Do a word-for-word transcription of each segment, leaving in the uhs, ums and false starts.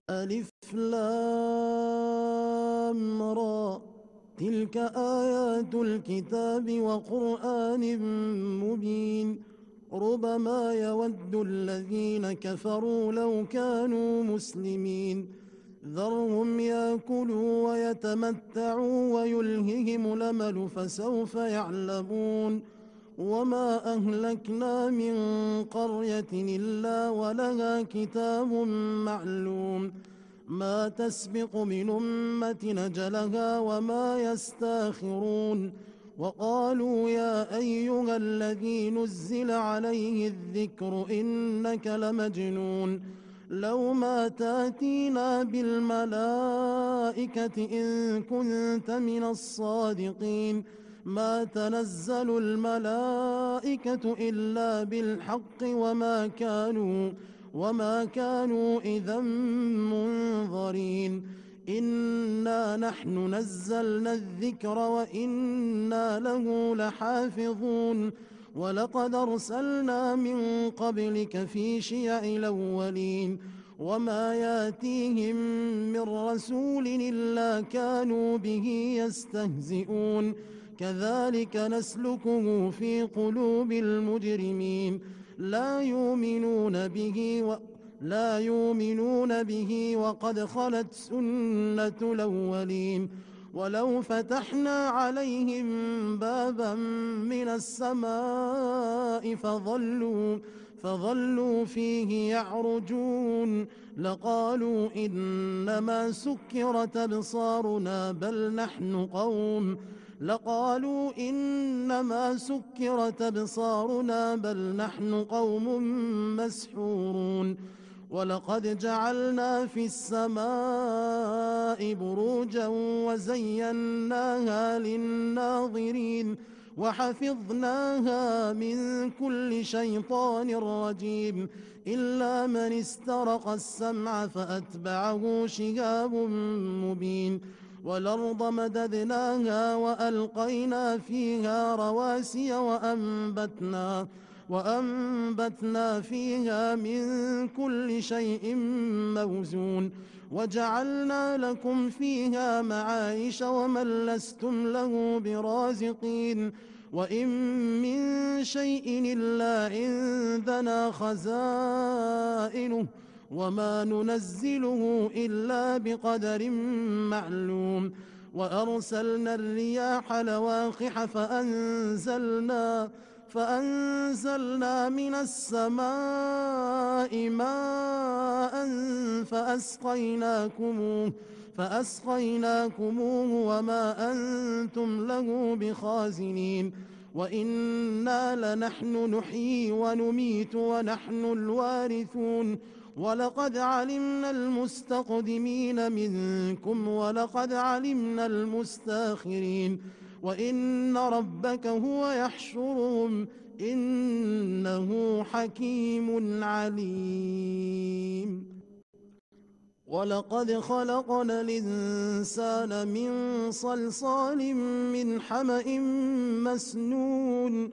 ألف لام را تلك آيات الكتاب وقرآن مبين ربما يود الذين كفروا لو كانوا مسلمين ذرهم يأكلوا ويتمتعوا ويلههم الأمل فسوف يعلمون وما أهلكنا من قرية إلا ولها كتاب معلوم ما تسبق من أمة نجلها وما يستاخرون وقالوا يا أيها الذي نزل عليه الذكر إنك لمجنون لو ما تاتينا بالملائكة إن كنت من الصادقين ما تنزل الملائكة إلا بالحق وما كانوا وما كانوا إذا منظرين إنا نحن نزلنا الذكر وإنا له لحافظون ولقد أرسلنا من قبلك في شيع الأولين وما ياتيهم من رسول إلا كانوا به يستهزئون كذلك نسلكه في قلوب المجرمين لا يؤمنون به و لا يؤمنون به وقد خلت سنة الأولين ولو فتحنا عليهم بابا من السماء فظلوا فظلوا فيه يعرجون لقالوا إنما سكرت أبصارنا بل نحن قوم لقالوا إنما سكرت أبصارنا بل نحن قوم مسحورون ولقد جعلنا في السماء بروجا وزيناها للناظرين وحفظناها من كل شيطان رجيم إلا من استرق السمع فأتبعه شهاب مبين والأرض مددناها وألقينا فيها رواسي وأنبتنا وأنبتنا فيها من كل شيء موزون وجعلنا لكم فيها معايش ومن لستم له برازقين وإن من شيء إلا عندنا خزائنه وما ننزله إلا بقدر معلوم وأرسلنا الرياح لواقح فأنزلنا فأنزلنا من السماء ماء فأسقيناكموه فأسقيناكموه وما أنتم له بخازنين وإنا لنحن نحيي ونميت ونحن الوارثون ولقد علمنا المستقدمين منكم ولقد علمنا المستاخرين وإن ربك هو يحشرهم إنه حكيم عليم ولقد خلقنا الإنسان من صلصال من حمأ مسنون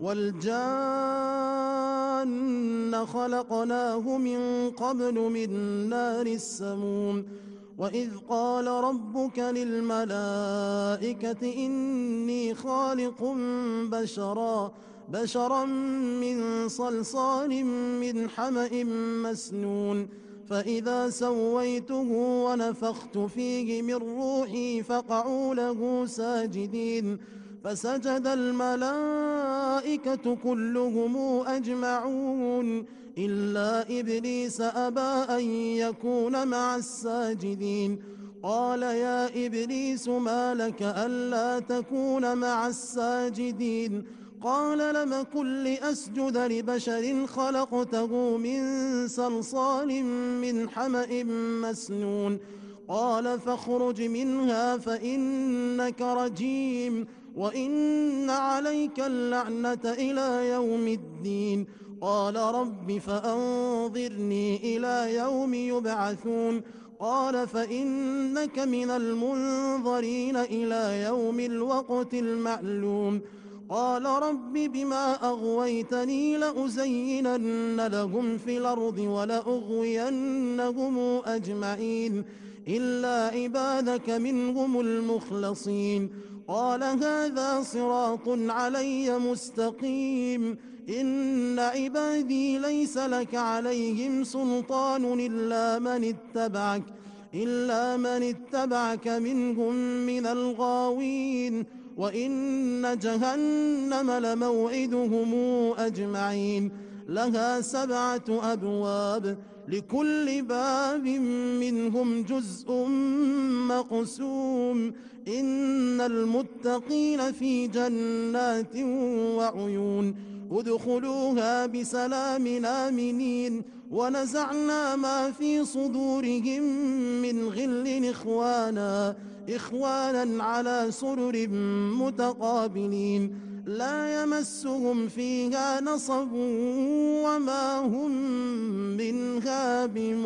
والجان خلقناه من قبل من نار السموم وإذ قال ربك للملائكة إني خالق بشرا بشرا من صلصال من حمأ مسنون فإذا سويته ونفخت فيه من روحي فقعوا له ساجدين فسجد الملائكة كلهم أجمعون إلا إبليس أبى أن يكون مع الساجدين قال يا إبليس ما لك ألا تكون مع الساجدين قال لم كن لأسجد لبشر خلقته من صلصال من حمأ مسنون قال فاخرج منها فإنك رجيم وإن عليك اللعنة إلى يوم الدين قال رب فأنظرني إلى يوم يبعثون قال فإنك من المنظرين إلى يوم الوقت المعلوم قال رب بما أغويتني لأزينن لهم في الأرض ولأغوينهم أجمعين إلا عبادك منهم المخلصين قال هذا صراط علي مستقيم إن عبادي ليس لك عليهم سلطان إلا من اتبعك إلا من اتبعك منهم من الغاوين وإن جهنم لموعدهم أجمعين لها سبعة أبواب لكل باب منهم جزء مقسوم إن المتقين في جنات وعيون ادخلوها بسلام آمنين ونزعنا ما في صدورهم من غل إخوانا إخوانا على سرر متقابلين لا يمسهم فيها نصب وما هم منها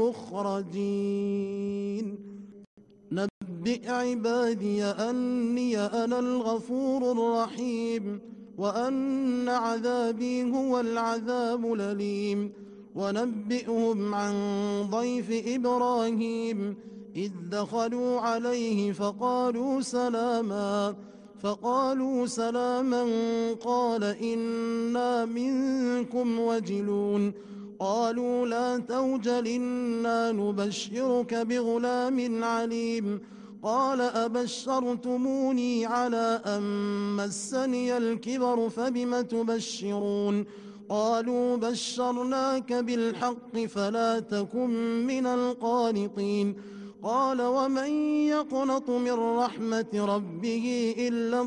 بمخرجين نبئ عبادي أني أنا الغفور الرحيم وأن عذابي هو العذاب الأليم ونبئهم عن ضيف إبراهيم إذ دخلوا عليه فقالوا سلاما فقالوا سلاما قال إنا منكم وجلون قالوا لا توجل إنا نبشرك بغلام عليم قال أبشرتموني على أن مسني الكبر فبم تبشرون قالوا بشرناك بالحق فلا تكن من القانطين قال ومن يقنط من رحمة ربه إلا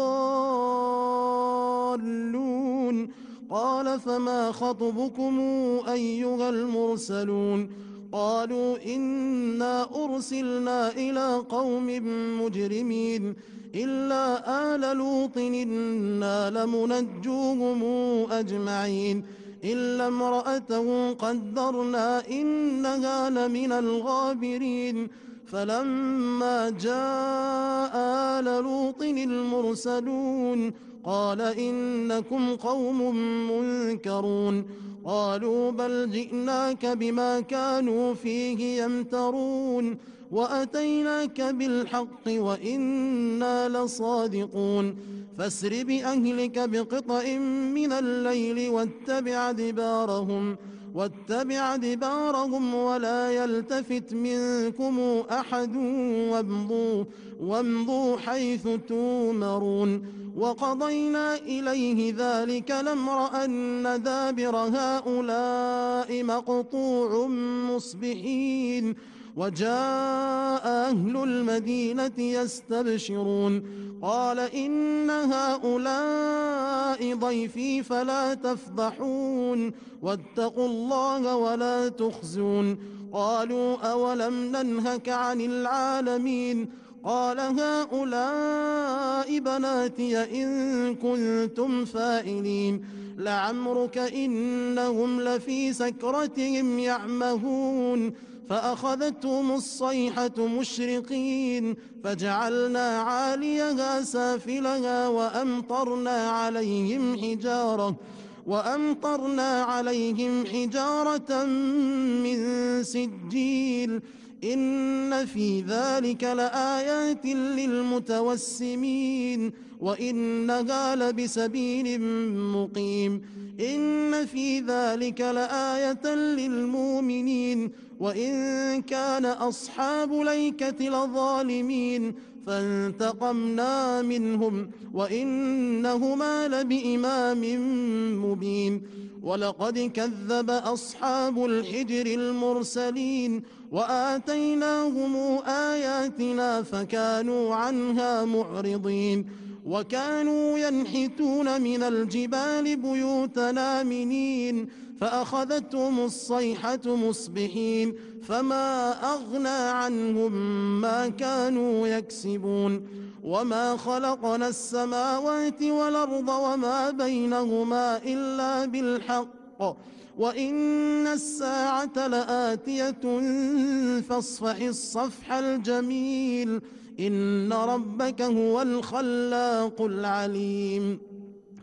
الضالون قال فما خطبكم أيها المرسلون قالوا إنا أرسلنا إلى قوم مجرمين إلا آل لوط إنا لمنجوهم أجمعين إلا امرأته قدرنا إنها لمن الغابرين فلما جاء آل لوط المرسلون قال إنكم قوم منكرون قالوا بل جئناك بما كانوا فيه يمترون وأتيناك بالحق وإنا لصادقون فاسر بأهلك بقطع من الليل واتبع دبارهم واتبع دبارهم ولا يلتفت منكم أحد وامضوا, وامضوا حيث تومرون وقضينا إليه ذلك الأمر أن دابر هؤلاء مقطوع مصبحين وجاء أهل المدينة يستبشرون قال إن هؤلاء ضيفي فلا تفضحون واتقوا الله ولا تخزون قالوا أولم ننهك عن العالمين قال هؤلاء بناتي إن كنتم فاعلين لعمرك إنهم لفي سكرتهم يعمهون فأخذتهم الصيحة مشرقين فجعلنا عاليها سافلها وأمطرنا عليهم حجارة وأمطرنا عليهم حجارة من سجيل إن في ذلك لآيات للمتوسمين وإنها لبسبيل مقيم إن في ذلك لآية للمؤمنين وإن كان أصحاب ليكة لظالمين فانتقمنا منهم وإنهما لبإمام مبين ولقد كذب أصحاب الحجر المرسلين وآتيناهم آياتنا فكانوا عنها معرضين وكانوا ينحتون من الجبال بيوتا آمنين فأخذتهم الصيحة مصبحين فما أغنى عنهم ما كانوا يكسبون وما خلقنا السماوات والأرض وما بينهما إلا بالحق وإن الساعة لآتية فاصفح الصفح الجميل إن ربك هو الخلاق العليم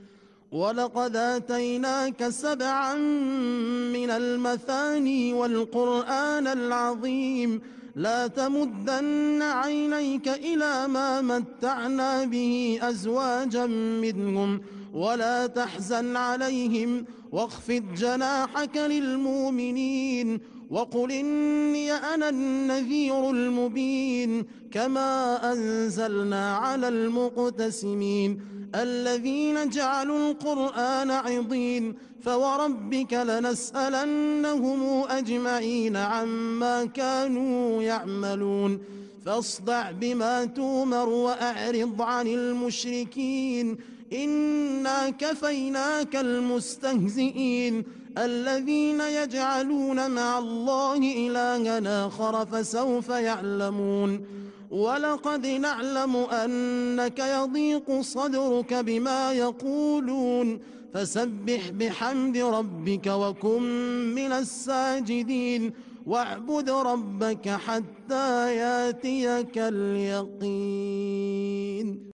ولقد آتيناك سبعا من المثاني والقرآن العظيم لا تمدن عينيك إلى ما متعنا به أزواجا منهم ولا تحزن عليهم واخفض جناحك للمؤمنين وقل إني أنا النذير المبين كما أنزلنا على المقتسمين الذين جعلوا القرآن عضين فوربك لنسألنهم أجمعين عما كانوا يعملون فاصدع بما تومر وأعرض عن المشركين إنا كفيناك المستهزئين الذين يجعلون مع الله إلها آخر فسوف يعلمون ولقد نعلم أنك يضيق صدرك بما يقولون فسبح بحمد ربك وكن من الساجدين واعبد ربك حتى ياتيك اليقين.